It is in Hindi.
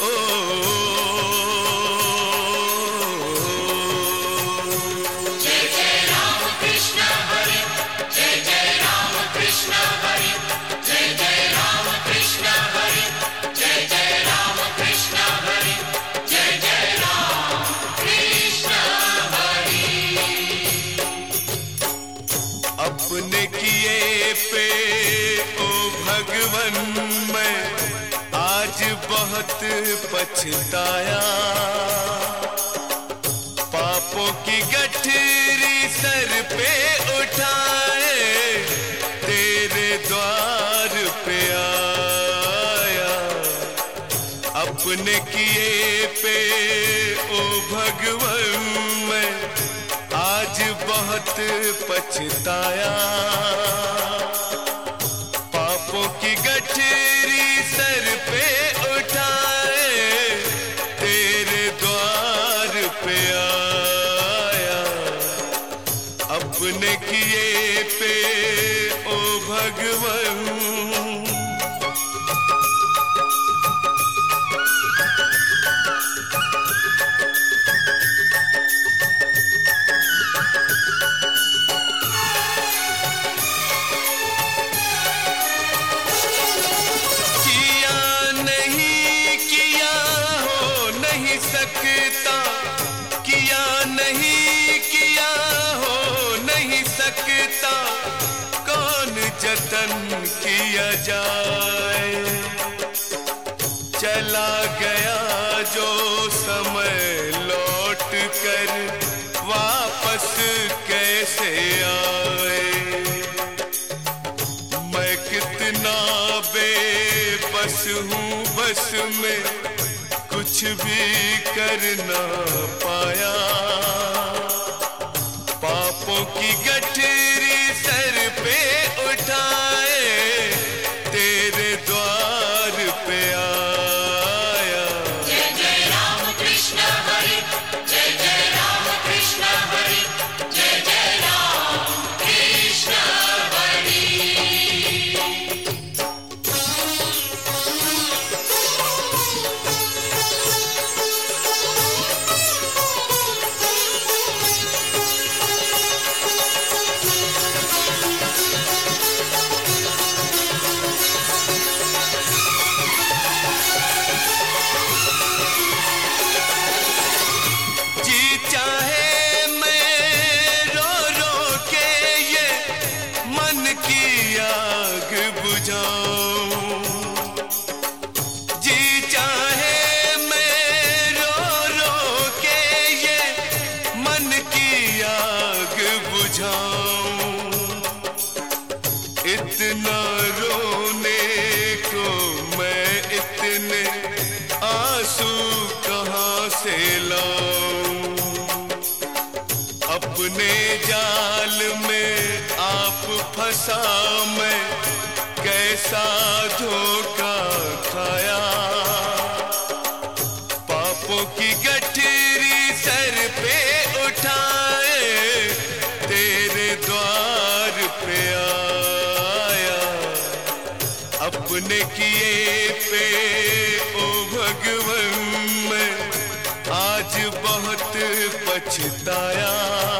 अपने किए पे ओ भगवन मैं आज बहुत पछताया। पापों की गठरी सर पे उठाए तेरे द्वार पे आया। अपने किए पे ओ भगवन मैं आज बहुत पछताया। पापों की गठरी सर पे उठाए तेरे द्वार पे आया। अपने किए पे ओ भगवन सकता, किया नहीं किया हो नहीं सकता, कौन जतन किया जाए। चला गया जो समय लौट कर वापस कैसे आए। मैं कितना बेबस हूँ बस में कुछ भी कर ना पाया। पापों की गठरी सर पे उठाए तेरे द्वार पे आया। जय जय राम कृष्ण हरि, जय जय राम कृष्ण हरि, जय जय राम कृष्ण हरि। जी चाहे मैं रो रो के ये मन की आग बुझाऊं। इतना रोने को मैं इतने आंसू कहाँ से लाऊं। अपने जाल में आप फंसा मैं कैसा धोखा खाया। पापों की गठरी सर पे उठाए तेरे द्वार पे आया। अपने किए पे ओ भगवन मैं आज बहुत पछताया।